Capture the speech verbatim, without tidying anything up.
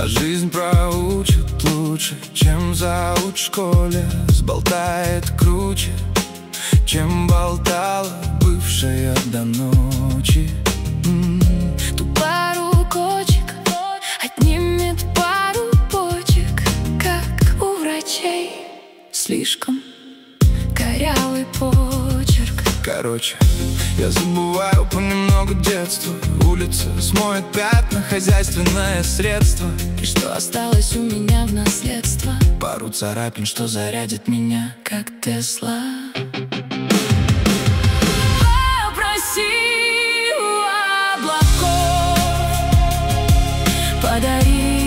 А жизнь проучит лучше, чем зауч в школе. Сболтает круче, чем болтала бывшая до ночи. М-м. Ту пару кочек отнимет пару почек, как у врачей. Слишком корявый почерк. Короче, я забываю понемногу детство. Улица смоет пятна, хозяйственное средство. И что осталось у меня в наследство? Пару царапин, что зарядит меня, как Тесла. Попроси у облаков, подари